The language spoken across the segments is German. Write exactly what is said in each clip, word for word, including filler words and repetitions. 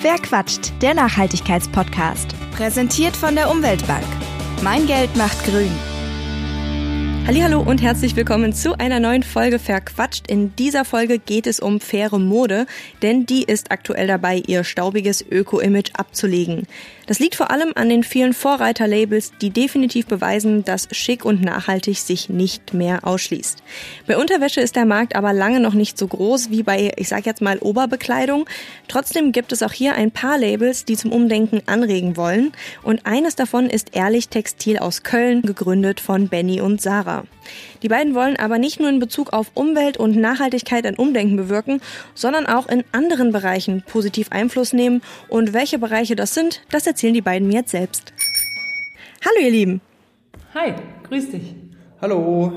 Wer quatscht? Der Nachhaltigkeitspodcast. Präsentiert von der Umweltbank. Mein Geld macht grün. Hallihallo und herzlich willkommen zu einer neuen Folge Verquatscht. In dieser Folge geht es um faire Mode, denn die ist aktuell dabei, ihr staubiges Öko-Image abzulegen. Das liegt vor allem an den vielen Vorreiterlabels, die definitiv beweisen, dass schick und nachhaltig sich nicht mehr ausschließt. Bei Unterwäsche ist der Markt aber lange noch nicht so groß wie bei, ich sag jetzt mal, Oberbekleidung. Trotzdem gibt es auch hier ein paar Labels, die zum Umdenken anregen wollen. Und eines davon ist Ehrlich Textil aus Köln, gegründet von Benny und Sarah. Die beiden wollen aber nicht nur in Bezug auf Umwelt und Nachhaltigkeit ein Umdenken bewirken, sondern auch in anderen Bereichen positiv Einfluss nehmen. Und welche Bereiche das sind, das erzählen die beiden mir jetzt selbst. Hallo ihr Lieben. Hi, grüß dich. Hallo.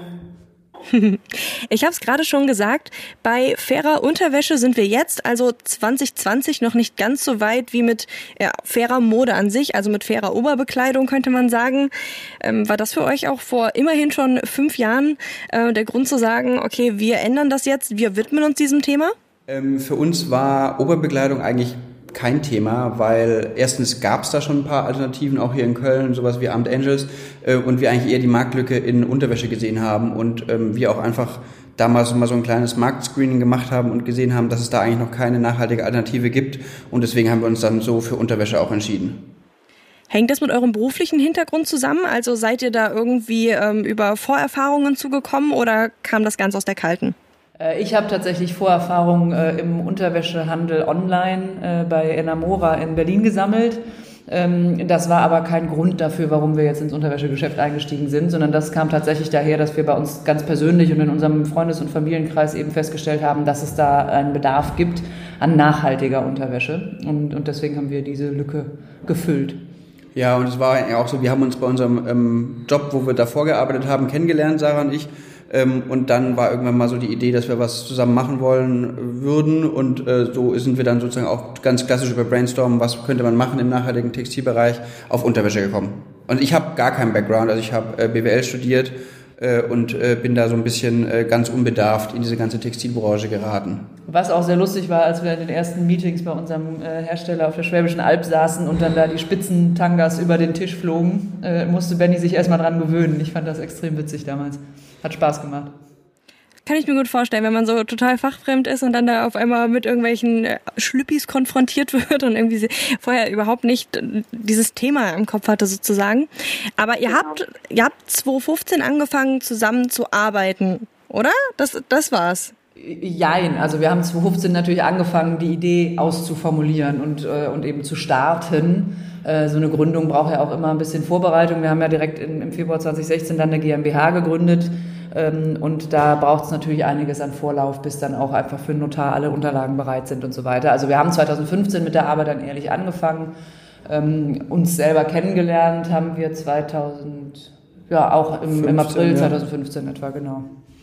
Ich habe es gerade schon gesagt, bei fairer Unterwäsche sind wir jetzt, also zwanzig zwanzig, noch nicht ganz so weit wie mit ja, fairer Mode an sich, also mit fairer Oberbekleidung könnte man sagen. Ähm, war das für euch auch vor immerhin schon fünf Jahren äh, der Grund zu sagen, okay, wir ändern das jetzt, wir widmen uns diesem Thema? Ähm, für uns war Oberbekleidung eigentlich kein Thema, weil erstens gab es da schon ein paar Alternativen, auch hier in Köln, sowas wie Armed Angels, äh, und wir eigentlich eher die Marktlücke in Unterwäsche gesehen haben und ähm, wir auch einfach damals mal so ein kleines Marktscreening gemacht haben und gesehen haben, dass es da eigentlich noch keine nachhaltige Alternative gibt und deswegen haben wir uns dann so für Unterwäsche auch entschieden. Hängt das mit eurem beruflichen Hintergrund zusammen? Also seid ihr da irgendwie ähm, über Vorerfahrungen zugekommen oder kam das ganz aus der Kalten? Ich habe tatsächlich Vorerfahrungen äh, im Unterwäschehandel online äh, bei Enamora in Berlin gesammelt. Ähm, das war aber kein Grund dafür, warum wir jetzt ins Unterwäschegeschäft eingestiegen sind, sondern das kam tatsächlich daher, dass wir bei uns ganz persönlich und in unserem Freundes- und Familienkreis eben festgestellt haben, dass es da einen Bedarf gibt an nachhaltiger Unterwäsche. Und, und deswegen haben wir diese Lücke gefüllt. Ja, und es war ja auch so, wir haben uns bei unserem ähm, Job, wo wir davor gearbeitet haben, kennengelernt, Sarah und ich. Ähm, und dann war irgendwann mal so die Idee, dass wir was zusammen machen wollen würden und äh, so sind wir dann sozusagen auch ganz klassisch über Brainstormen, was könnte man machen im nachhaltigen Textilbereich, auf Unterwäsche gekommen. Und ich habe gar keinen Background, also ich habe äh, B W L studiert äh, und äh, bin da so ein bisschen äh, ganz unbedarft in diese ganze Textilbranche geraten. Was auch sehr lustig war, als wir in den ersten Meetings bei unserem äh, Hersteller auf der Schwäbischen Alb saßen und dann da die Spitzentangas über den Tisch flogen, äh, musste Benny sich erstmal dran gewöhnen. Ich fand das extrem witzig damals. Hat Spaß gemacht. Kann ich mir gut vorstellen, wenn man so total fachfremd ist und dann da auf einmal mit irgendwelchen Schlüppis konfrontiert wird und irgendwie vorher überhaupt nicht dieses Thema im Kopf hatte sozusagen. Aber ihr habt, ihr habt zwanzig fünfzehn angefangen zusammen zu arbeiten, oder? Das, das war's. Jein, also wir haben zwanzig fünfzehn natürlich angefangen, die Idee auszuformulieren und, äh, und eben zu starten. Äh, so eine Gründung braucht ja auch immer ein bisschen Vorbereitung. Wir haben ja direkt in, im Februar zwanzig sechzehn dann eine GmbH gegründet ähm, und da braucht es natürlich einiges an Vorlauf, bis dann auch einfach für den Notar alle Unterlagen bereit sind und so weiter. Also wir haben zwanzig fünfzehn mit der Arbeit dann ehrlich angefangen, ähm, uns selber kennengelernt haben wir zweitausend, ja auch im, im April zwanzig fünfzehn etwa, genau.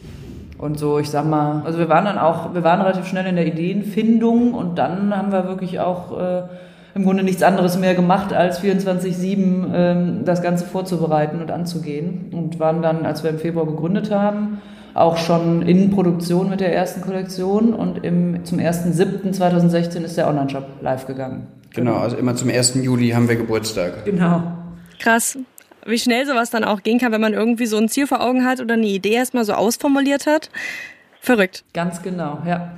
Und so, ich sag mal, also wir waren dann auch, wir waren relativ schnell in der Ideenfindung und dann haben wir wirklich auch äh, im Grunde nichts anderes mehr gemacht, als vierundzwanzig sieben ähm, das Ganze vorzubereiten und anzugehen. Und waren dann, als wir im Februar gegründet haben, auch schon in Produktion mit der ersten Kollektion und im, zum ersten siebten zweitausendsechzehn ist der Online-Shop live gegangen. Genau, also immer zum ersten Juli haben wir Geburtstag. Genau. Krass. Wie schnell sowas dann auch gehen kann, wenn man irgendwie so ein Ziel vor Augen hat oder eine Idee erstmal so ausformuliert hat. Verrückt. Ganz genau, ja.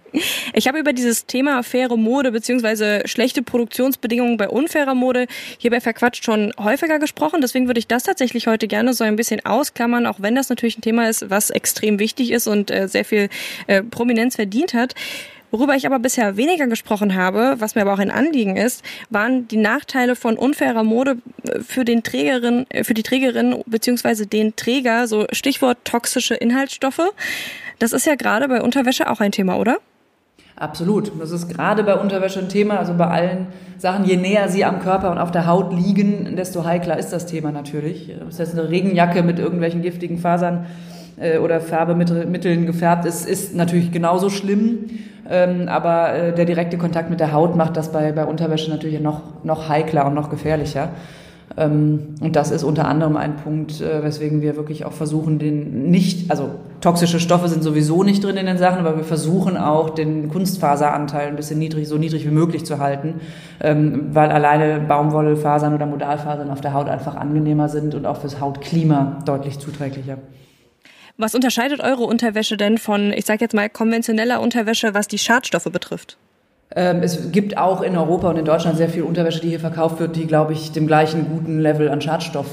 Ich habe über dieses Thema faire Mode bzw. schlechte Produktionsbedingungen bei unfairer Mode hier bei Verquatscht schon häufiger gesprochen. Deswegen würde ich das tatsächlich heute gerne so ein bisschen ausklammern, auch wenn das natürlich ein Thema ist, was extrem wichtig ist und äh, sehr viel äh, Prominenz verdient hat. Worüber ich aber bisher weniger gesprochen habe, was mir aber auch ein Anliegen ist, waren die Nachteile von unfairer Mode für den Trägerin, für die Trägerin bzw. den Träger, so Stichwort toxische Inhaltsstoffe. Das ist ja gerade bei Unterwäsche auch ein Thema, oder? Absolut. Das ist gerade bei Unterwäsche ein Thema, also bei allen Sachen, je näher sie am Körper und auf der Haut liegen, desto heikler ist das Thema natürlich. Ob es jetzt eine Regenjacke mit irgendwelchen giftigen Fasern äh, oder Färbemitteln gefärbt ist, ist natürlich genauso schlimm. Ähm, aber äh, der direkte Kontakt mit der Haut macht das bei, bei Unterwäsche natürlich noch, noch heikler und noch gefährlicher. Und das ist unter anderem ein Punkt, weswegen wir wirklich auch versuchen, den nicht, also toxische Stoffe sind sowieso nicht drin in den Sachen, aber wir versuchen auch, den Kunstfaseranteil ein bisschen niedrig, so niedrig wie möglich zu halten, weil alleine Baumwollfasern oder Modalfasern auf der Haut einfach angenehmer sind und auch fürs Hautklima deutlich zuträglicher. Was unterscheidet eure Unterwäsche denn von, ich sage jetzt mal, konventioneller Unterwäsche, was die Schadstoffe betrifft? Es gibt auch in Europa und in Deutschland sehr viel Unterwäsche, die hier verkauft wird, die, glaube ich, dem gleichen guten Level an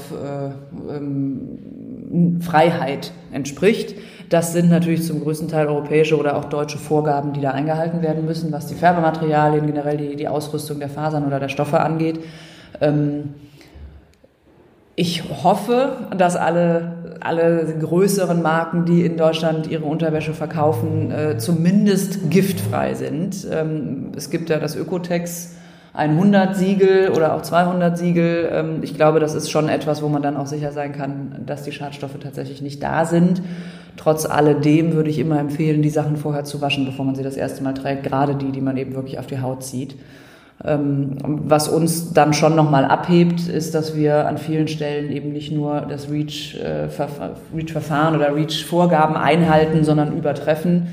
Schadstofffreiheit äh, entspricht. Das sind natürlich zum größten Teil europäische oder auch deutsche Vorgaben, die da eingehalten werden müssen, was die Färbematerialien, generell die, die Ausrüstung der Fasern oder der Stoffe angeht. Ähm, Ich hoffe, dass alle, alle größeren Marken, die in Deutschland ihre Unterwäsche verkaufen, äh, zumindest giftfrei sind. Ähm, es gibt ja das Ökotex hundert Siegel oder auch zweihundert Siegel. Ähm, ich glaube, das ist schon etwas, wo man dann auch sicher sein kann, dass die Schadstoffe tatsächlich nicht da sind. Trotz alledem würde ich immer empfehlen, die Sachen vorher zu waschen, bevor man sie das erste Mal trägt, gerade die, die man eben wirklich auf die Haut zieht. Was uns dann schon nochmal abhebt, ist, dass wir an vielen Stellen eben nicht nur das REACH-Verfahren oder REACH-Vorgaben einhalten, sondern übertreffen.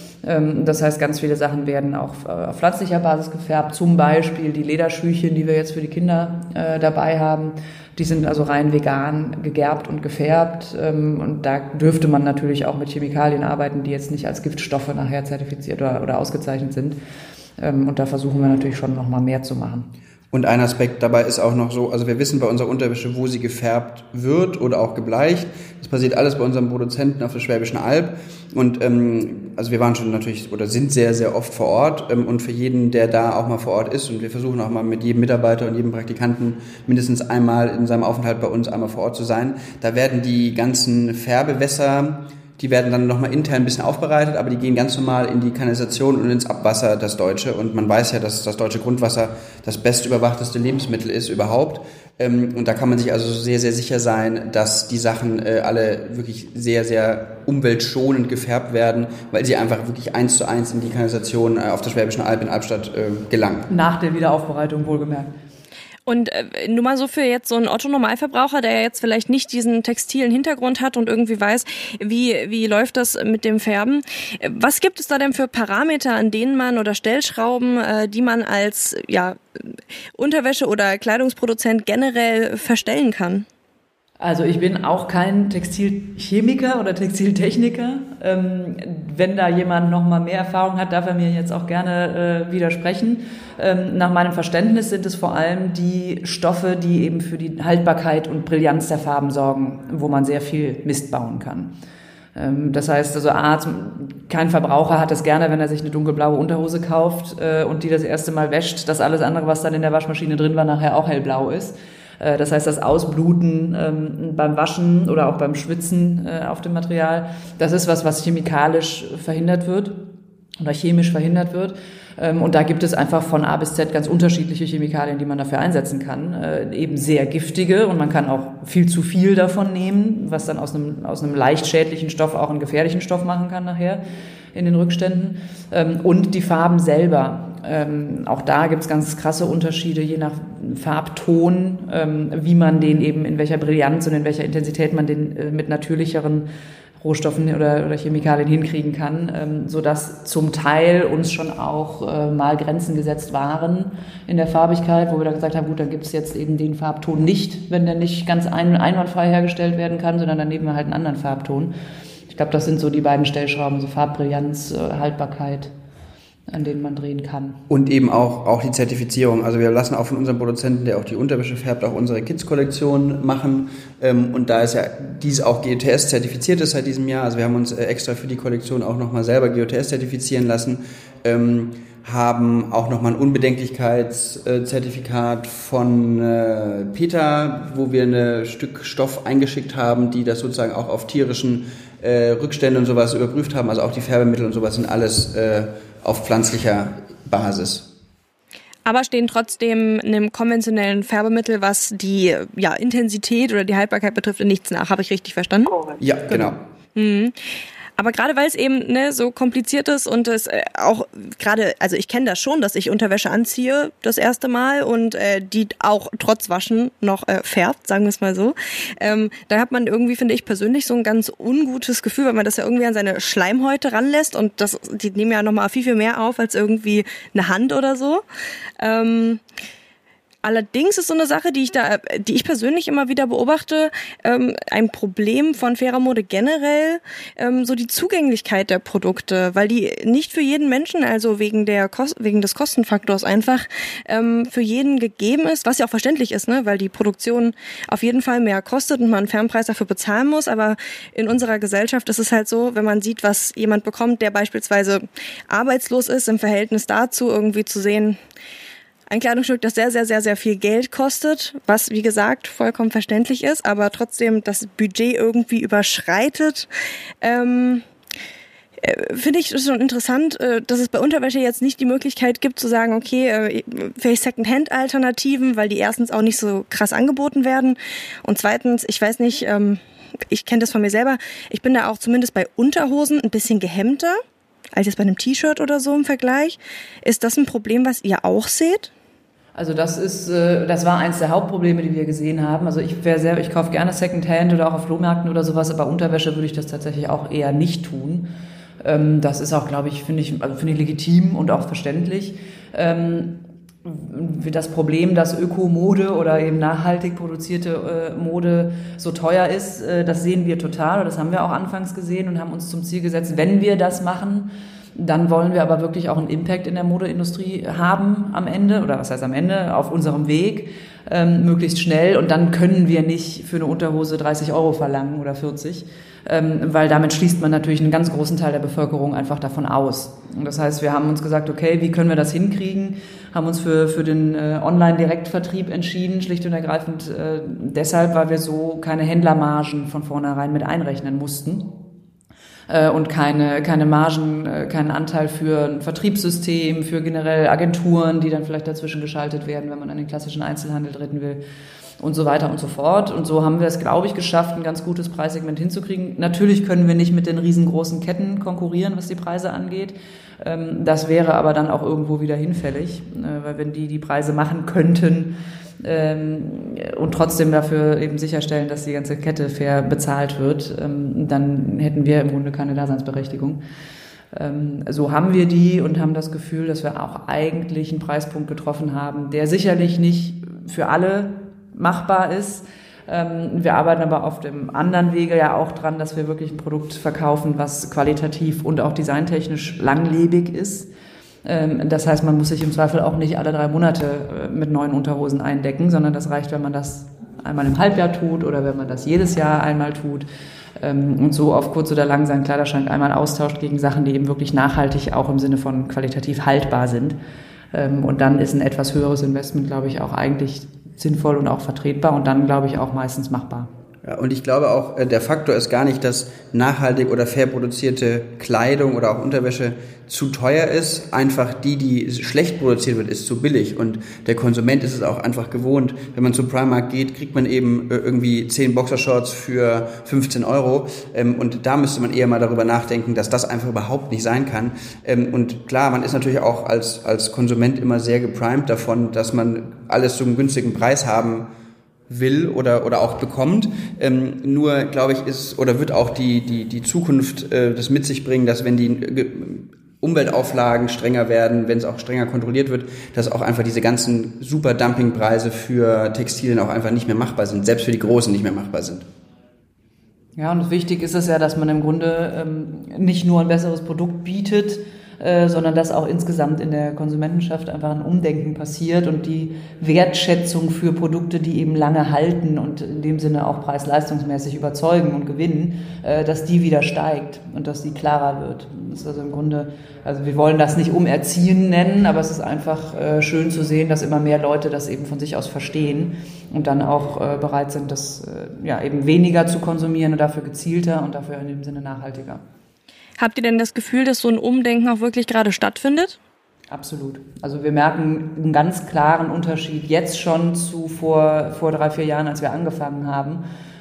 Das heißt, ganz viele Sachen werden auch auf pflanzlicher Basis gefärbt, zum Beispiel die Lederschüchchen, die wir jetzt für die Kinder dabei haben. Die sind also rein vegan gegerbt und gefärbt. Und da dürfte man natürlich auch mit Chemikalien arbeiten, die jetzt nicht als Giftstoffe nachher zertifiziert oder, oder ausgezeichnet sind. Und da versuchen wir natürlich schon noch mal mehr zu machen. Und ein Aspekt dabei ist auch noch so, also wir wissen bei unserer Unterwäsche, wo sie gefärbt wird oder auch gebleicht. Das passiert alles bei unserem Produzenten auf der Schwäbischen Alb. Und ähm, also wir waren schon natürlich oder sind sehr, sehr oft vor Ort. Ähm, und für jeden, der da auch mal vor Ort ist, und wir versuchen auch mal mit jedem Mitarbeiter und jedem Praktikanten mindestens einmal in seinem Aufenthalt bei uns einmal vor Ort zu sein, da werden die ganzen Färbewässer, die werden dann nochmal intern ein bisschen aufbereitet, aber die gehen ganz normal in die Kanalisation und ins Abwasser, das Deutsche. Und man weiß ja, dass das deutsche Grundwasser das bestüberwachteste Lebensmittel ist überhaupt. Und da kann man sich also sehr, sehr sicher sein, dass die Sachen alle wirklich sehr, sehr umweltschonend gefärbt werden, weil sie einfach wirklich eins zu eins in die Kanalisation auf der Schwäbischen Alb in Albstadt gelangen. Nach der Wiederaufbereitung wohlgemerkt. Und äh, nur mal so für jetzt so einen Otto-Normalverbraucher, der jetzt vielleicht nicht diesen textilen Hintergrund hat und irgendwie weiß, wie wie läuft das mit dem Färben. Was gibt es da denn für Parameter, an denen man oder Stellschrauben, äh, die man als ja Unterwäsche- oder Kleidungsproduzent generell verstellen kann? Also ich bin auch kein Textilchemiker oder Textiltechniker. Ähm, wenn da jemand noch mal mehr Erfahrung hat, darf er mir jetzt auch gerne äh, widersprechen. Ähm, nach meinem Verständnis sind es vor allem die Stoffe, die eben für die Haltbarkeit und Brillanz der Farben sorgen, wo man sehr viel Mist bauen kann. Ähm, das heißt also, A, kein Verbraucher hat es gerne, wenn er sich eine dunkelblaue Unterhose kauft äh, und die das erste Mal wäscht, dass alles andere, was dann in der Waschmaschine drin war, nachher auch hellblau ist. Das heißt, das Ausbluten ähm, beim Waschen oder auch beim Schwitzen äh, auf dem Material, das ist was, was chemikalisch verhindert wird oder chemisch verhindert wird. Ähm, und da gibt es einfach von A bis Z ganz unterschiedliche Chemikalien, die man dafür einsetzen kann. Äh, eben sehr giftige, und man kann auch viel zu viel davon nehmen, was dann aus einem, aus einem leicht schädlichen Stoff auch einen gefährlichen Stoff machen kann nachher in den Rückständen. Ähm, und die Farben selber. Ähm, auch da gibt's ganz krasse Unterschiede, je nach Farbton, ähm, wie man den eben, in welcher Brillanz und in welcher Intensität man den äh, mit natürlicheren Rohstoffen oder, oder Chemikalien hinkriegen kann, ähm, sodass zum Teil uns schon auch äh, mal Grenzen gesetzt waren in der Farbigkeit, wo wir dann gesagt haben, gut, dann gibt's jetzt eben den Farbton nicht, wenn der nicht ganz ein, einwandfrei hergestellt werden kann, sondern dann nehmen wir halt einen anderen Farbton. Ich glaube, das sind so die beiden Stellschrauben, so Farbbrillanz, äh, Haltbarkeit, an denen man drehen kann. Und eben auch, auch die Zertifizierung. Also wir lassen auch von unserem Produzenten, der auch die Unterwäsche färbt, auch unsere Kids-Kollektion machen. Und da ist ja dies auch G O T S zertifiziert ist seit diesem Jahr. Also wir haben uns extra für die Kollektion auch nochmal selber G O T S zertifizieren lassen. Ähm, haben auch nochmal ein Unbedenklichkeitszertifikat von äh, PETA, wo wir ein Stück Stoff eingeschickt haben, die das sozusagen auch auf tierischen äh, Rückstände und sowas überprüft haben. Also auch die Färbemittel und sowas sind alles äh, auf pflanzlicher Basis. Aber stehen trotzdem einem konventionellen Färbemittel, was die ja, Intensität oder die Haltbarkeit betrifft, in nichts nach. Habe ich richtig verstanden? Ja, genau. Mhm. Aber gerade weil es eben ne, so kompliziert ist und es äh, auch gerade, also ich kenne das schon, dass ich Unterwäsche anziehe das erste Mal und äh, die auch trotz Waschen noch äh, färbt, sagen wir es mal so. Ähm, da hat man irgendwie, finde ich persönlich, so ein ganz ungutes Gefühl, weil man das ja irgendwie an seine Schleimhäute ranlässt und das, die nehmen ja nochmal viel, viel mehr auf als irgendwie eine Hand oder so. Ähm, Allerdings ist so eine Sache, die ich da, die ich persönlich immer wieder beobachte, ähm, ein Problem von fairer Mode generell, ähm, so die Zugänglichkeit der Produkte, weil die nicht für jeden Menschen, also wegen der Kost, wegen des Kostenfaktors einfach ähm, für jeden gegeben ist, was ja auch verständlich ist, ne, weil die Produktion auf jeden Fall mehr kostet und man einen Fernpreis dafür bezahlen muss. Aber in unserer Gesellschaft ist es halt so, wenn man sieht, was jemand bekommt, der beispielsweise arbeitslos ist, im Verhältnis dazu irgendwie zu sehen, ein Kleidungsstück, das sehr, sehr, sehr, sehr viel Geld kostet, was, wie gesagt, vollkommen verständlich ist, aber trotzdem das Budget irgendwie überschreitet. Ähm, äh, finde ich schon interessant, äh, dass es bei Unterwäsche jetzt nicht die Möglichkeit gibt zu sagen, okay, äh, vielleicht Second-Hand-Alternativen, weil die erstens auch nicht so krass angeboten werden und zweitens, ich weiß nicht, ähm, ich kenne das von mir selber, ich bin da auch zumindest bei Unterhosen ein bisschen gehemmter als jetzt bei einem T-Shirt oder so im Vergleich. Ist das ein Problem, was ihr auch seht? Also das ist, das war eins der Hauptprobleme, die wir gesehen haben. Also ich wäre sehr, ich kaufe gerne Secondhand oder auch auf Flohmärkten oder sowas, aber Unterwäsche würde ich das tatsächlich auch eher nicht tun. Das ist auch, glaube ich, finde ich, also finde ich legitim und auch verständlich. Das Problem, dass Ökomode oder eben nachhaltig produzierte Mode so teuer ist, das sehen wir total. Und das haben wir auch anfangs gesehen und haben uns zum Ziel gesetzt, wenn wir das machen, dann wollen wir aber wirklich auch einen Impact in der Modeindustrie haben am Ende, oder was heißt am Ende, auf unserem Weg, ähm, möglichst schnell. Und dann können wir nicht für eine Unterhose dreißig Euro verlangen oder vierzig, ähm, weil damit schließt man natürlich einen ganz großen Teil der Bevölkerung einfach davon aus. Und das heißt, wir haben uns gesagt, okay, wie können wir das hinkriegen? Haben uns für, für den äh, Online-Direktvertrieb entschieden, schlicht und ergreifend äh, deshalb, weil wir so keine Händlermargen von vornherein mit einrechnen mussten. Und keine, keine Margen, keinen Anteil für ein Vertriebssystem, für generell Agenturen, die dann vielleicht dazwischen geschaltet werden, wenn man an den klassischen Einzelhandel treten will und so weiter und so fort. Und so haben wir es, glaube ich, geschafft, ein ganz gutes Preissegment hinzukriegen. Natürlich können wir nicht mit den riesengroßen Ketten konkurrieren, was die Preise angeht. Das wäre aber dann auch irgendwo wieder hinfällig, weil wenn die die Preise machen könnten, Ähm, und trotzdem dafür eben sicherstellen, dass die ganze Kette fair bezahlt wird, ähm, dann hätten wir im Grunde keine Daseinsberechtigung. Ähm, so haben wir die und haben das Gefühl, dass wir auch eigentlich einen Preispunkt getroffen haben, der sicherlich nicht für alle machbar ist. Ähm, wir arbeiten aber auf dem anderen Wege ja auch dran, dass wir wirklich ein Produkt verkaufen, was qualitativ und auch designtechnisch langlebig ist. Das heißt, man muss sich im Zweifel auch nicht alle drei Monate mit neuen Unterhosen eindecken, sondern das reicht, wenn man das einmal im Halbjahr tut oder wenn man das jedes Jahr einmal tut und so auf kurz oder lang seinen Kleiderschrank einmal austauscht gegen Sachen, die eben wirklich nachhaltig auch im Sinne von qualitativ haltbar sind. Und dann ist ein etwas höheres Investment, glaube ich, auch eigentlich sinnvoll und auch vertretbar und dann, glaube ich, auch meistens machbar. Ja, und ich glaube auch, der Faktor ist gar nicht, dass nachhaltig oder fair produzierte Kleidung oder auch Unterwäsche zu teuer ist. Einfach die, die schlecht produziert wird, ist zu billig. Und der Konsument ist es auch einfach gewohnt. Wenn man zum Primark geht, kriegt man eben irgendwie zehn Boxershorts für fünfzehn Euro. Und da müsste man eher mal darüber nachdenken, dass das einfach überhaupt nicht sein kann. Und klar, man ist natürlich auch als, als Konsument immer sehr geprimed davon, dass man alles zu einem günstigen Preis haben will oder oder auch bekommt. Ähm, nur, glaube ich, ist oder wird auch die die die Zukunft äh, das mit sich bringen, dass wenn die äh, Umweltauflagen strenger werden, wenn es auch strenger kontrolliert wird, dass auch einfach diese ganzen super Dumpingpreise für Textilien auch einfach nicht mehr machbar sind, selbst für die Großen nicht mehr machbar sind. Ja, und wichtig ist es ja, dass man im Grunde ähm, nicht nur ein besseres Produkt bietet, Äh, sondern dass auch insgesamt in der Konsumentenschaft einfach ein Umdenken passiert und die Wertschätzung für Produkte, die eben lange halten und in dem Sinne auch preis-leistungsmäßig überzeugen und gewinnen, äh, dass die wieder steigt und dass die klarer wird. Das ist also im Grunde, also wir wollen das nicht umerziehen nennen, aber es ist einfach äh, schön zu sehen, dass immer mehr Leute das eben von sich aus verstehen und dann auch äh, bereit sind, das äh, ja eben weniger zu konsumieren und dafür gezielter und dafür in dem Sinne nachhaltiger. Habt ihr denn das Gefühl, dass so ein Umdenken auch wirklich gerade stattfindet? Absolut. Also wir merken einen ganz klaren Unterschied jetzt schon zu vor, vor drei, vier Jahren, als wir angefangen haben,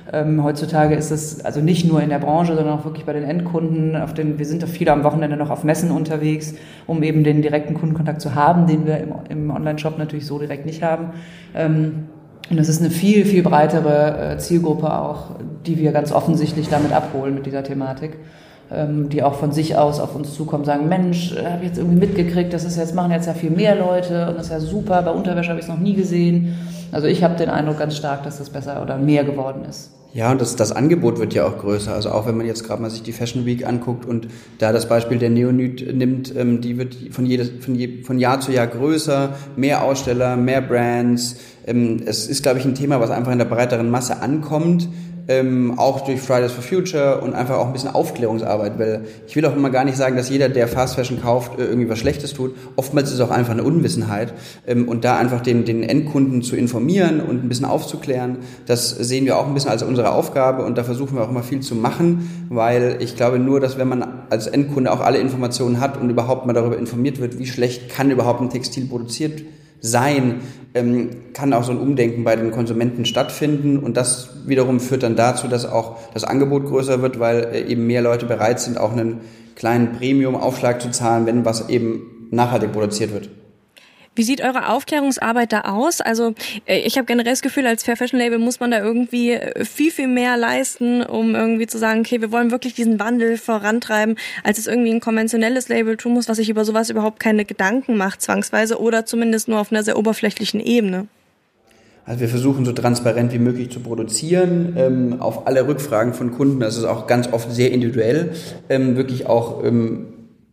Ähm, heutzutage ist es also nicht nur in der Branche, sondern auch wirklich bei den Endkunden. Auf den, wir sind auch viele am Wochenende noch auf Messen unterwegs, um eben den direkten Kundenkontakt zu haben, den wir im, im Online-Shop natürlich so direkt nicht haben. Ähm, und das ist eine viel, viel breitere äh, Zielgruppe auch, die wir ganz offensichtlich damit abholen mit dieser Thematik. Ähm, die auch von sich aus auf uns zukommen, sagen, Mensch, habe ich jetzt irgendwie mitgekriegt, das ist jetzt, machen jetzt ja viel mehr Leute und das ist ja super, bei Unterwäsche habe ich es noch nie gesehen. Also ich habe den Eindruck ganz stark, dass das besser oder mehr geworden ist. Ja, und das, das Angebot wird ja auch größer. Also auch wenn man jetzt gerade mal sich die Fashion Week anguckt und da das Beispiel der Neonyd nimmt, ähm, die wird von, jedes, von, je, von Jahr zu Jahr größer, mehr Aussteller, mehr Brands. Ähm, es ist, glaube ich, ein Thema, was einfach in der breiteren Masse ankommt. Ähm, auch durch Fridays for Future und einfach auch ein bisschen Aufklärungsarbeit, weil ich will auch immer gar nicht sagen, dass jeder, der Fast Fashion kauft, äh, irgendwie was Schlechtes tut. Oftmals ist es auch einfach eine Unwissenheit ähm, und da einfach den, den Endkunden zu informieren und ein bisschen aufzuklären, das sehen wir auch ein bisschen als unsere Aufgabe und da versuchen wir auch immer viel zu machen, weil ich glaube nur, dass wenn man als Endkunde auch alle Informationen hat und überhaupt mal darüber informiert wird, wie schlecht kann überhaupt ein Textil produziert sein, ähm, kann auch so ein Umdenken bei den Konsumenten stattfinden und das wiederum führt dann dazu, dass auch das Angebot größer wird, weil äh, eben mehr Leute bereit sind, auch einen kleinen Premium-Aufschlag zu zahlen, wenn was eben nachhaltig produziert wird. Wie sieht eure Aufklärungsarbeit da aus? Also ich habe generell das Gefühl, als Fair Fashion Label muss man da irgendwie viel, viel mehr leisten, um irgendwie zu sagen, okay, wir wollen wirklich diesen Wandel vorantreiben, als es irgendwie ein konventionelles Label tun muss, was sich über sowas überhaupt keine Gedanken macht zwangsweise oder zumindest nur auf einer sehr oberflächlichen Ebene. Also wir versuchen so transparent wie möglich zu produzieren, ähm, auf alle Rückfragen von Kunden, das ist auch ganz oft sehr individuell, ähm, wirklich auch ähm,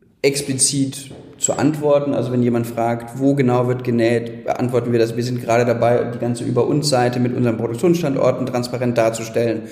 explizit zu antworten. Also wenn jemand fragt, wo genau wird genäht, beantworten wir das. Wir sind gerade dabei, die ganze Über-uns-Seite mit unseren Produktionsstandorten transparent darzustellen.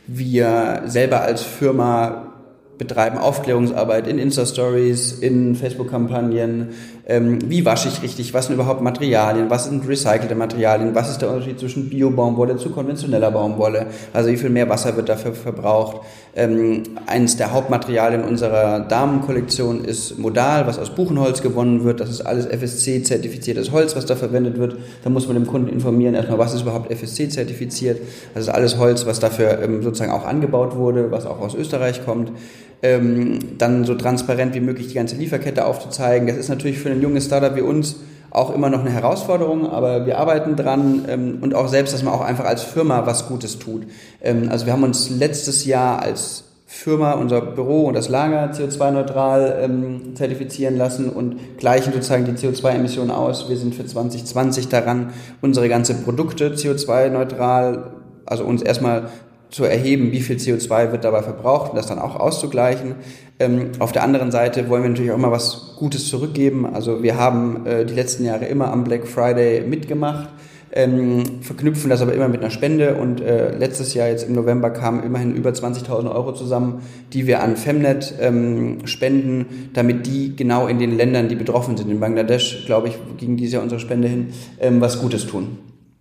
Wir selber als Firma betreiben Aufklärungsarbeit in Insta-Stories, in Facebook-Kampagnen. Ähm, wie wasche ich richtig? Was sind überhaupt Materialien? Was sind recycelte Materialien? Was ist der Unterschied zwischen Bio-Baumwolle zu konventioneller Baumwolle? Also wie viel mehr Wasser wird dafür verbraucht? Ähm, eines der Hauptmaterialien unserer Damenkollektion ist Modal, was aus Buchenholz gewonnen wird. Das ist alles F S C-zertifiziertes Holz, was da verwendet wird. Da muss man dem Kunden informieren, erstmal, was ist überhaupt F S C-zertifiziert. Das ist alles Holz, was dafür ähm, sozusagen auch angebaut wurde, was auch aus Österreich kommt. Ähm, dann so transparent wie möglich die ganze Lieferkette aufzuzeigen. Das ist natürlich für ein junges Startup wie uns auch immer noch eine Herausforderung, aber wir arbeiten dran ähm, und auch selbst, dass man auch einfach als Firma was Gutes tut. Ähm, also wir haben uns letztes Jahr als Firma, unser Büro und das Lager C O zwei neutral ähm, zertifizieren lassen und gleichen sozusagen die C O zwei Emissionen aus. Wir sind für zwanzig zwanzig daran, unsere ganzen Produkte C O zwei neutral, also uns erstmal zu erheben, wie viel C O zwei wird dabei verbraucht und das dann auch auszugleichen. Ähm, auf der anderen Seite wollen wir natürlich auch immer was Gutes zurückgeben. Also wir haben äh, die letzten Jahre immer am Black Friday mitgemacht, ähm, verknüpfen das aber immer mit einer Spende und äh, letztes Jahr jetzt im November kamen immerhin über zwanzigtausend Euro zusammen, die wir an Femnet ähm, spenden, damit die genau in den Ländern, die betroffen sind, in Bangladesch, glaube ich, ging dieses Jahr unsere Spende hin, ähm, was Gutes tun.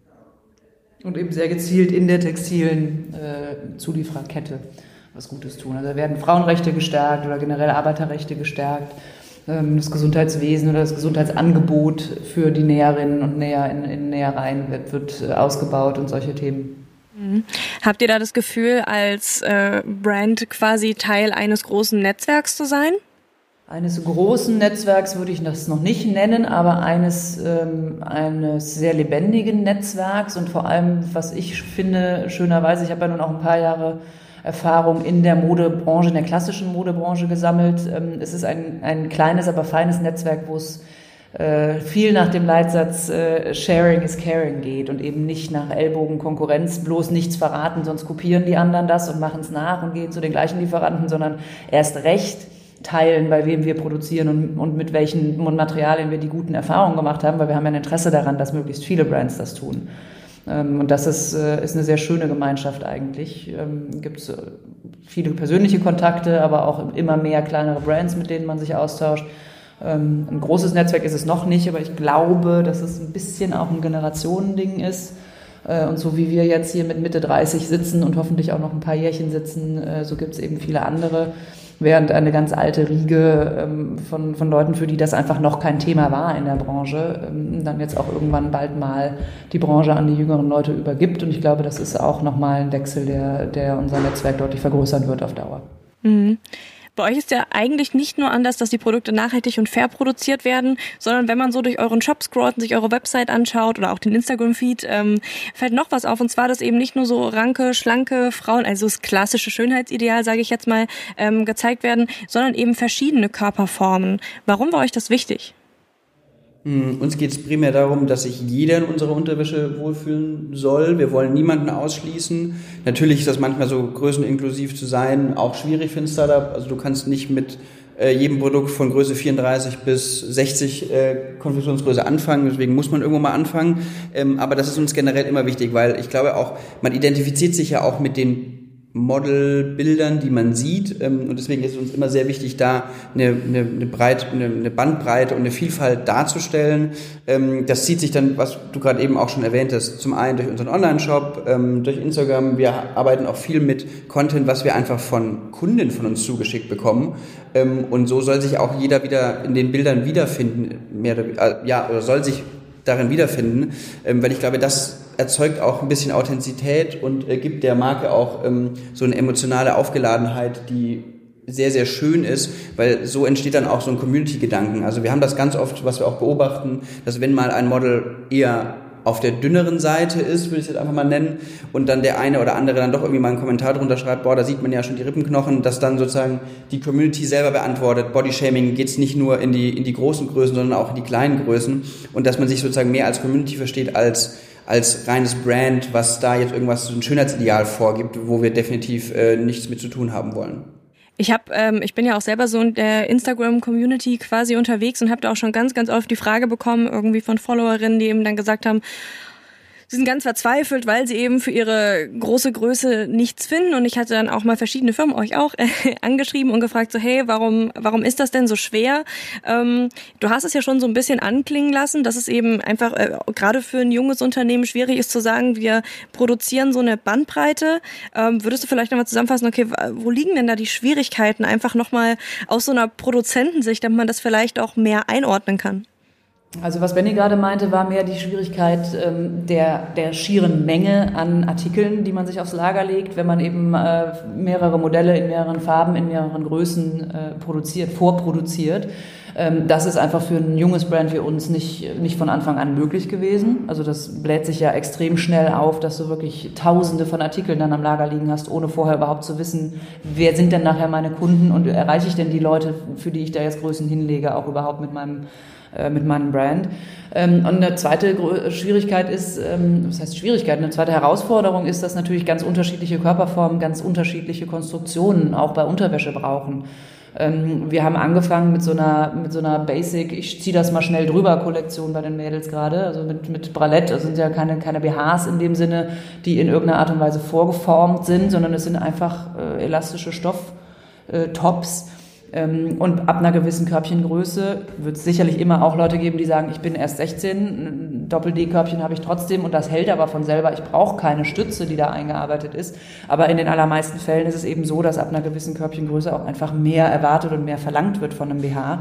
Und eben sehr gezielt in der textilen äh, Zuliefererkette was Gutes tun. Also da werden Frauenrechte gestärkt oder generell Arbeiterrechte gestärkt, ähm, das Gesundheitswesen oder das Gesundheitsangebot für die Näherinnen und Näher in, in Nähereien wird, wird äh, ausgebaut und solche Themen. Mhm. Habt ihr da das Gefühl, als äh, Brand quasi Teil eines großen Netzwerks zu sein? Eines großen Netzwerks würde ich das noch nicht nennen, aber eines, ähm, eines sehr lebendigen Netzwerks und vor allem, was ich finde, schönerweise, ich habe ja nun auch ein paar Jahre Erfahrung in der Modebranche, in der klassischen Modebranche gesammelt. Ähm, es ist ein, ein kleines, aber feines Netzwerk, wo es äh, viel nach dem Leitsatz äh, Sharing is Caring geht und eben nicht nach Ellbogenkonkurrenz, bloß nichts verraten, sonst kopieren die anderen das und machen es nach und gehen zu den gleichen Lieferanten, sondern erst recht teilen, bei wem wir produzieren und, und mit welchen Materialien wir die guten Erfahrungen gemacht haben, weil wir haben ja ein Interesse daran, dass möglichst viele Brands das tun. Ähm, und das ist, äh, ist eine sehr schöne Gemeinschaft eigentlich. Ähm, gibt es äh, viele persönliche Kontakte, aber auch immer mehr kleinere Brands, mit denen man sich austauscht. Ähm, ein großes Netzwerk ist es noch nicht, aber ich glaube, dass es ein bisschen auch ein Generationending ist. Äh, und so wie wir jetzt hier mit Mitte dreißig sitzen und hoffentlich auch noch ein paar Jährchen sitzen, äh, so gibt es eben viele andere. während eine ganz alte Riege ähm, von, von Leuten, für die das einfach noch kein Thema war in der Branche, ähm, dann jetzt auch irgendwann bald mal die Branche an die jüngeren Leute übergibt. Und ich glaube, das ist auch nochmal ein Wechsel, der, der unser Netzwerk deutlich vergrößern wird auf Dauer. Mhm. Bei euch ist ja eigentlich nicht nur anders, dass die Produkte nachhaltig und fair produziert werden, sondern wenn man so durch euren Shop scrollt und sich eure Website anschaut oder auch den Instagram-Feed, ähm, fällt noch was auf. Und zwar, dass eben nicht nur so ranke, schlanke Frauen, also das klassische Schönheitsideal, sage ich jetzt mal, ähm, gezeigt werden, sondern eben verschiedene Körperformen. Warum war euch das wichtig? Uns geht es primär darum, dass sich jeder in unserer Unterwäsche wohlfühlen soll. Wir wollen niemanden ausschließen. Natürlich ist das manchmal so größeninklusiv zu sein auch schwierig für ein Startup. Also du kannst nicht mit äh, jedem Produkt von Größe vierunddreißig bis sechzig äh, Konfektionsgröße anfangen. Deswegen muss man irgendwo mal anfangen. Ähm, aber das ist uns generell immer wichtig, weil ich glaube auch, man identifiziert sich ja auch mit den Modelbildern, die man sieht, und deswegen ist es uns immer sehr wichtig, da eine, eine, eine, Breit, eine, eine Bandbreite und eine Vielfalt darzustellen. Das zieht sich dann, was du gerade eben auch schon erwähnt hast, zum einen durch unseren Online-Shop, durch Instagram. Wir arbeiten auch viel mit Content, was wir einfach von Kunden von uns zugeschickt bekommen, und so soll sich auch jeder wieder in den Bildern wiederfinden, mehr oder, ja, oder soll sich darin wiederfinden, weil ich glaube, das erzeugt auch ein bisschen Authentizität und äh, gibt der Marke auch ähm, so eine emotionale Aufgeladenheit, die sehr, sehr schön ist, weil so entsteht dann auch so ein Community-Gedanken. Also wir haben das ganz oft, was wir auch beobachten, dass wenn mal ein Model eher auf der dünneren Seite ist, würde ich es jetzt einfach mal nennen, und dann der eine oder andere dann doch irgendwie mal einen Kommentar drunter schreibt, boah, da sieht man ja schon die Rippenknochen, dass dann sozusagen die Community selber beantwortet, Bodyshaming geht's nicht nur in die, in die großen Größen, sondern auch in die kleinen Größen, und dass man sich sozusagen mehr als Community versteht, als als reines Brand, was da jetzt irgendwas, so ein Schönheitsideal vorgibt, wo wir definitiv äh, nichts mit zu tun haben wollen. Ich habe, ähm, ich bin ja auch selber so in der Instagram-Community quasi unterwegs und habe da auch schon ganz, ganz oft die Frage bekommen, irgendwie von Followerinnen, die eben dann gesagt haben, sie sind ganz verzweifelt, weil sie eben für ihre große Größe nichts finden. Und ich hatte dann auch mal verschiedene Firmen, euch auch, äh, angeschrieben und gefragt, so hey, warum warum ist das denn so schwer? Ähm, du hast es ja schon so ein bisschen anklingen lassen, dass es eben einfach äh, gerade für ein junges Unternehmen schwierig ist zu sagen, wir produzieren so eine Bandbreite. Ähm, würdest du vielleicht nochmal zusammenfassen, okay, wo liegen denn da die Schwierigkeiten? Einfach nochmal aus so einer Produzentensicht, damit man das vielleicht auch mehr einordnen kann. Also was Benny gerade meinte, war mehr die Schwierigkeit ähm, der, der schieren Menge an Artikeln, die man sich aufs Lager legt, wenn man eben äh, mehrere Modelle in mehreren Farben, in mehreren Größen äh, produziert, vorproduziert. Ähm, das ist einfach für ein junges Brand wie uns nicht, nicht von Anfang an möglich gewesen. Also das bläht sich ja extrem schnell auf, dass du wirklich Tausende von Artikeln dann am Lager liegen hast, ohne vorher überhaupt zu wissen, wer sind denn nachher meine Kunden und erreiche ich denn die Leute, für die ich da jetzt Größen hinlege, auch überhaupt mit meinem mit meinem Brand. Und eine zweite Schwierigkeit ist, was heißt Schwierigkeit, eine zweite Herausforderung ist, dass natürlich ganz unterschiedliche Körperformen, ganz unterschiedliche Konstruktionen auch bei Unterwäsche brauchen. Wir haben angefangen mit so einer, mit so einer Basic, ich ziehe das mal schnell drüber Kollektion bei den Mädels gerade, also mit, mit Bralette, also sind ja keine, keine B Hs in dem Sinne, die in irgendeiner Art und Weise vorgeformt sind, sondern es sind einfach äh, elastische Stofftops. Und ab einer gewissen Körbchengröße wird es sicherlich immer auch Leute geben, die sagen, ich bin erst sechzehn, ein Doppel-D-Körbchen habe ich trotzdem und das hält aber von selber, ich brauche keine Stütze, die da eingearbeitet ist. Aber in den allermeisten Fällen ist es eben so, dass ab einer gewissen Körbchengröße auch einfach mehr erwartet und mehr verlangt wird von einem B H.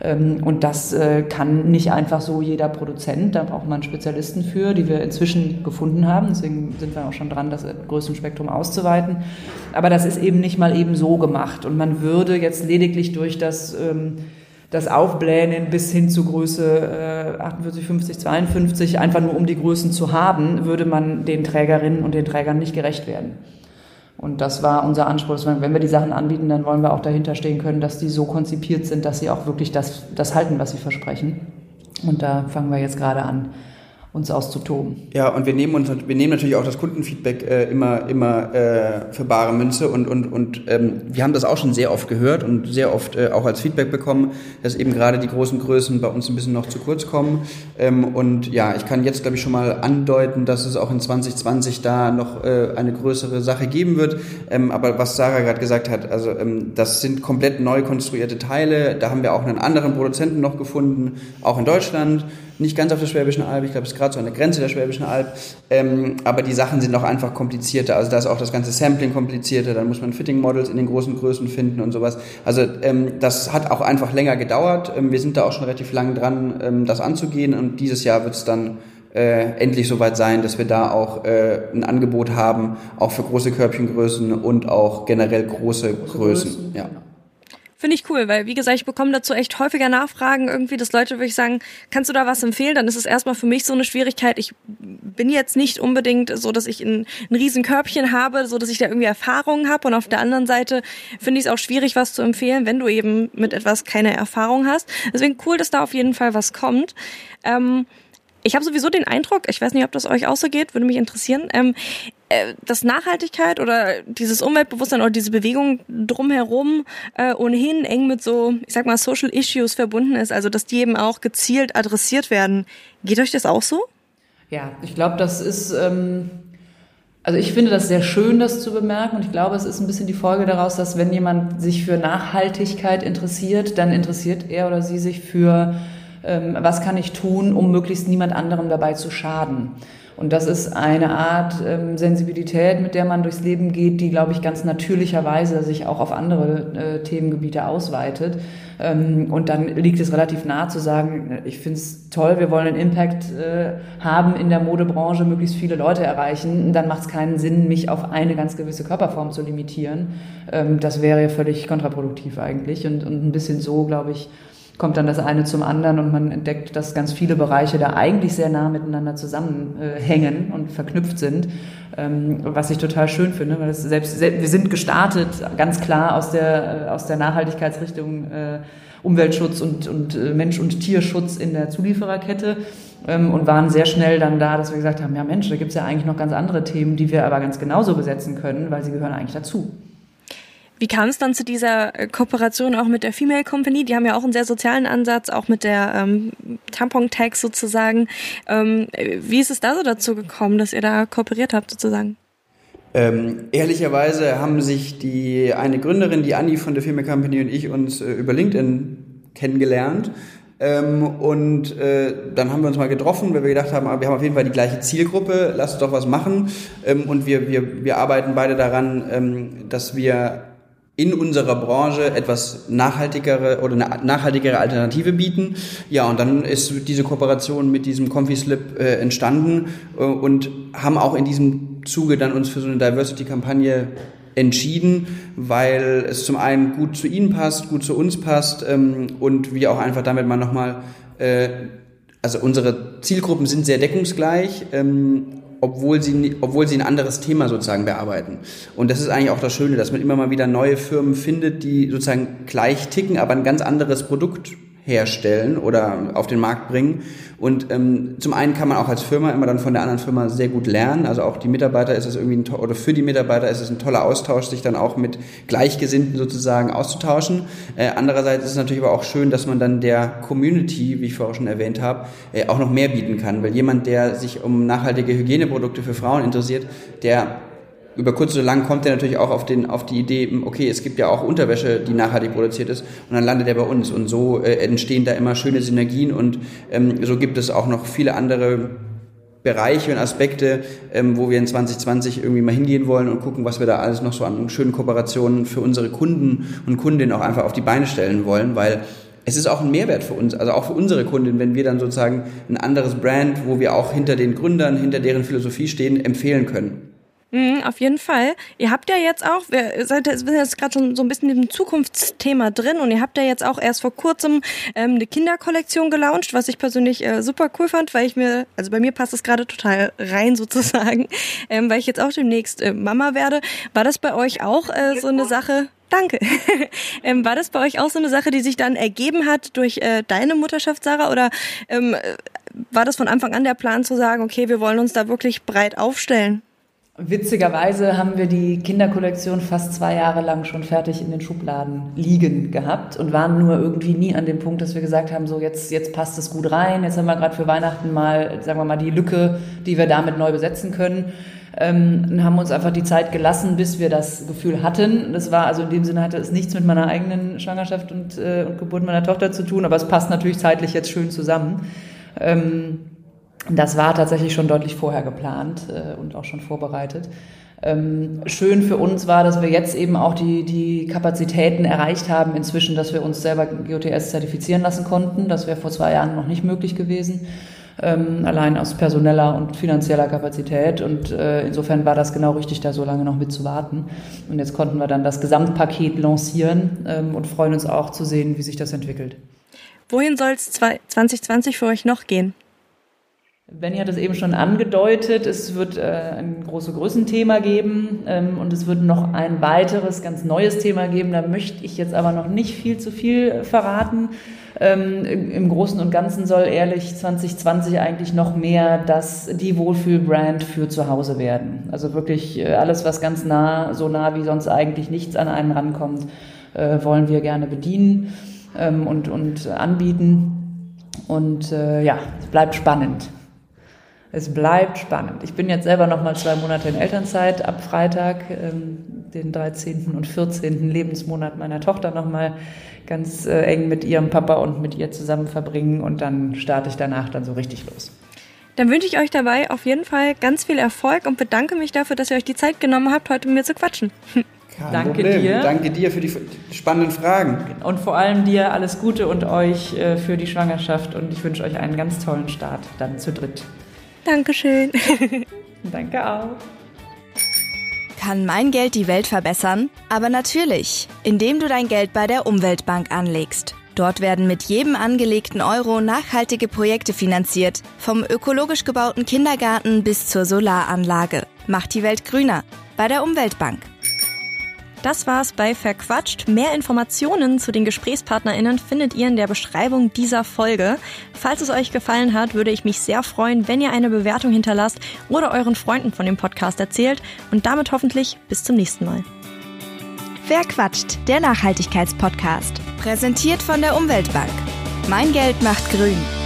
Und das kann nicht einfach so jeder Produzent, da braucht man Spezialisten für, die wir inzwischen gefunden haben. Deswegen sind wir auch schon dran, das Größenspektrum auszuweiten. Aber das ist eben nicht mal eben so gemacht und man würde jetzt lediglich durch das, ähm, das Aufblähen bis hin zu Größe äh, achtundvierzig, fünfzig, zweiundfünfzig, einfach nur um die Größen zu haben, würde man den Trägerinnen und den Trägern nicht gerecht werden. Und das war unser Anspruch. Wenn wir die Sachen anbieten, dann wollen wir auch dahinter stehen können, dass die so konzipiert sind, dass sie auch wirklich das, das halten, was sie versprechen. Und da fangen wir jetzt gerade an, uns auszutoben. Ja, und wir nehmen uns, wir nehmen natürlich auch das Kundenfeedback äh, immer, immer äh, für bare Münze und und und ähm, wir haben das auch schon sehr oft gehört und sehr oft äh, auch als Feedback bekommen, dass eben gerade die großen Größen bei uns ein bisschen noch zu kurz kommen. Ähm, und ja, ich kann jetzt glaube ich schon mal andeuten, dass es auch in zwanzig zwanzig da noch äh, eine größere Sache geben wird. Ähm, aber was Sarah gerade gesagt hat, also ähm, das sind komplett neu konstruierte Teile. Da haben wir auch einen anderen Produzenten noch gefunden, auch in Deutschland. nicht ganz auf der Schwäbischen Alb, ich glaube, es ist gerade so an der Grenze der Schwäbischen Alb, ähm, aber die Sachen sind auch einfach komplizierter, also da ist auch das ganze Sampling komplizierter, dann muss man Fitting-Models in den großen Größen finden und sowas. Also ähm, das hat auch einfach länger gedauert, ähm, wir sind da auch schon relativ lang dran, ähm, das anzugehen und dieses Jahr wird es dann Äh, endlich soweit sein, dass wir da auch äh, ein Angebot haben, auch für große Körbchengrößen und auch generell große, große Größen. Größen. Ja. Finde ich cool, weil wie gesagt, ich bekomme dazu echt häufiger Nachfragen irgendwie, dass Leute wirklich sagen, kannst du da was empfehlen? Dann ist es erstmal für mich so eine Schwierigkeit. Ich bin jetzt nicht unbedingt so, dass ich ein, ein riesen Körbchen habe, so dass ich da irgendwie Erfahrungen habe. Und auf der anderen Seite finde ich es auch schwierig, was zu empfehlen, wenn du eben mit etwas keine Erfahrung hast. Deswegen cool, dass da auf jeden Fall was kommt. Ähm, Ich habe sowieso den Eindruck, ich weiß nicht, ob das euch auch so geht, würde mich interessieren, ähm, äh, dass Nachhaltigkeit oder dieses Umweltbewusstsein oder diese Bewegung drumherum äh, ohnehin eng mit so, ich sag mal, Social Issues verbunden ist, also dass die eben auch gezielt adressiert werden. Geht euch das auch so? Ja, ich glaube, das ist, ähm, also ich finde das sehr schön, das zu bemerken und ich glaube, es ist ein bisschen die Folge daraus, dass wenn jemand sich für Nachhaltigkeit interessiert, dann interessiert er oder sie sich für was kann ich tun, um möglichst niemand anderem dabei zu schaden. Und das ist eine Art ähm, Sensibilität, mit der man durchs Leben geht, die, glaube ich, ganz natürlicherweise sich auch auf andere äh, Themengebiete ausweitet. Ähm, und dann liegt es relativ nahe zu sagen, ich finde es toll, wir wollen einen Impact äh, haben in der Modebranche, möglichst viele Leute erreichen. Dann macht es keinen Sinn, mich auf eine ganz gewisse Körperform zu limitieren. Ähm, das wäre ja völlig kontraproduktiv eigentlich. Und, und ein bisschen so, glaube ich, kommt dann das eine zum anderen und man entdeckt, dass ganz viele Bereiche da eigentlich sehr nah miteinander zusammenhängen und verknüpft sind, was ich total schön finde, weil das selbst, selbst wir sind gestartet ganz klar aus der aus der Nachhaltigkeitsrichtung Umweltschutz und und Mensch- und Tierschutz in der Zuliefererkette und waren sehr schnell dann da, dass wir gesagt haben, ja Mensch, da gibt's ja eigentlich noch ganz andere Themen, die wir aber ganz genauso besetzen können, weil sie gehören eigentlich dazu. Wie kam es dann zu dieser Kooperation auch mit der Female Company? Die haben ja auch einen sehr sozialen Ansatz, auch mit der ähm, Tampon-Tags sozusagen. Ähm, wie ist es da so dazu gekommen, dass ihr da kooperiert habt sozusagen? Ähm, ehrlicherweise haben sich die eine Gründerin, die Anni von der Female Company und ich uns äh, über LinkedIn kennengelernt. Ähm, und äh, dann haben wir uns mal getroffen, weil wir gedacht haben, wir haben auf jeden Fall die gleiche Zielgruppe, lasst uns doch was machen. Ähm, und wir, wir, wir arbeiten beide daran, ähm, dass wir in unserer Branche etwas nachhaltigere oder eine nachhaltigere Alternative bieten. Ja, und dann ist diese Kooperation mit diesem ComfySlip äh, entstanden äh, und haben auch in diesem Zuge dann uns für so eine Diversity-Kampagne entschieden, weil es zum einen gut zu ihnen passt, gut zu uns passt ähm, und wir auch einfach damit mal nochmal, äh, also unsere Zielgruppen sind sehr deckungsgleich, ähm, obwohl sie, obwohl sie ein anderes Thema sozusagen bearbeiten. Und das ist eigentlich auch das Schöne, dass man immer mal wieder neue Firmen findet, die sozusagen gleich ticken, aber ein ganz anderes Produkt herstellen oder auf den Markt bringen. Und ähm, zum einen kann man auch als Firma immer dann von der anderen Firma sehr gut lernen. Also auch die Mitarbeiter ist es irgendwie ein to- oder für die Mitarbeiter ist es ein toller Austausch, sich dann auch mit Gleichgesinnten sozusagen auszutauschen. Äh, andererseits ist es natürlich aber auch schön, dass man dann der Community, wie ich vorher schon erwähnt habe, äh, auch noch mehr bieten kann. Weil jemand, der sich um nachhaltige Hygieneprodukte für Frauen interessiert, der über kurz oder lang kommt er natürlich auch auf den auf die Idee, okay, es gibt ja auch Unterwäsche, die nachhaltig produziert ist, und dann landet er bei uns. Und so äh, entstehen da immer schöne Synergien und ähm, so gibt es auch noch viele andere Bereiche und Aspekte, ähm, wo wir in zwanzig zwanzig irgendwie mal hingehen wollen und gucken, was wir da alles noch so an schönen Kooperationen für unsere Kunden und Kundinnen auch einfach auf die Beine stellen wollen, weil es ist auch ein Mehrwert für uns, also auch für unsere Kunden, wenn wir dann sozusagen ein anderes Brand, wo wir auch hinter den Gründern, hinter deren Philosophie stehen, empfehlen können. Mhm, auf jeden Fall. Ihr habt ja jetzt auch, wir seid wir sind jetzt gerade schon so ein bisschen im Zukunftsthema drin und ihr habt ja jetzt auch erst vor kurzem ähm, eine Kinderkollektion gelauncht, was ich persönlich äh, super cool fand, weil ich mir, also bei mir passt es gerade total rein sozusagen, ähm, weil ich jetzt auch demnächst äh, Mama werde. War das bei euch auch äh, so eine Sache? Danke. ähm, war das bei euch auch so eine Sache, die sich dann ergeben hat durch äh, deine Mutterschaft, Sarah, oder ähm, war das von Anfang an der Plan zu sagen, okay, wir wollen uns da wirklich breit aufstellen? Witzigerweise haben wir die Kinderkollektion fast zwei Jahre lang schon fertig in den Schubladen liegen gehabt und waren nur irgendwie nie an dem Punkt, dass wir gesagt haben, so jetzt, jetzt passt es gut rein, jetzt haben wir gerade für Weihnachten mal, sagen wir mal, die Lücke, die wir damit neu besetzen können. Ähm, und haben uns einfach die Zeit gelassen, bis wir das Gefühl hatten. Das war also in dem Sinne, hatte es nichts mit meiner eigenen Schwangerschaft und, äh, und Geburt meiner Tochter zu tun, aber es passt natürlich zeitlich jetzt schön zusammen. Ähm, das war tatsächlich schon deutlich vorher geplant äh, und auch schon vorbereitet. Ähm, schön für uns war, dass wir jetzt eben auch die, die Kapazitäten erreicht haben inzwischen, dass wir uns selber G O T S zertifizieren lassen konnten. Das wäre vor zwei Jahren noch nicht möglich gewesen, ähm, allein aus personeller und finanzieller Kapazität. Und äh, insofern war das genau richtig, da so lange noch mit zu warten. Und jetzt konnten wir dann das Gesamtpaket lancieren ähm, und freuen uns auch zu sehen, wie sich das entwickelt. Wohin soll es zwanzig zwanzig für euch noch gehen? Benny hat es eben schon angedeutet, es wird äh, ein großes Größenthema geben ähm, und es wird noch ein weiteres, ganz neues Thema geben. Da möchte ich jetzt aber noch nicht viel zu viel verraten. Ähm, im Großen und Ganzen soll ehrlich zwanzig zwanzig eigentlich noch mehr das, die Wohlfühlbrand für zu Hause werden. Also wirklich äh, alles, was ganz nah, so nah wie sonst eigentlich nichts an einen rankommt, äh, wollen wir gerne bedienen ähm, und, und anbieten. Und äh, ja, es bleibt spannend. Es bleibt spannend. Ich bin jetzt selber noch mal zwei Monate in Elternzeit ab Freitag, ähm, den dreizehnten und vierzehnten Lebensmonat meiner Tochter noch mal ganz äh, eng mit ihrem Papa und mit ihr zusammen verbringen und dann starte ich danach dann so richtig los. Dann wünsche ich euch dabei auf jeden Fall ganz viel Erfolg und bedanke mich dafür, dass ihr euch die Zeit genommen habt, heute mit mir zu quatschen. Kein Danke Problem. dir. Danke dir für die spannenden Fragen. Und vor allem dir alles Gute und euch äh, für die Schwangerschaft und ich wünsche euch einen ganz tollen Start dann zu dritt. Dankeschön. Danke auch. Kann mein Geld die Welt verbessern? Aber natürlich, indem du dein Geld bei der Umweltbank anlegst. Dort werden mit jedem angelegten Euro nachhaltige Projekte finanziert, vom ökologisch gebauten Kindergarten bis zur Solaranlage. Macht die Welt grüner bei der Umweltbank. Das war's bei Verquatscht. Mehr Informationen zu den GesprächspartnerInnen findet ihr in der Beschreibung dieser Folge. Falls es euch gefallen hat, würde ich mich sehr freuen, wenn ihr eine Bewertung hinterlasst oder euren Freunden von dem Podcast erzählt und damit hoffentlich bis zum nächsten Mal. Verquatscht, der Nachhaltigkeitspodcast. Präsentiert von der Umweltbank. Mein Geld macht grün.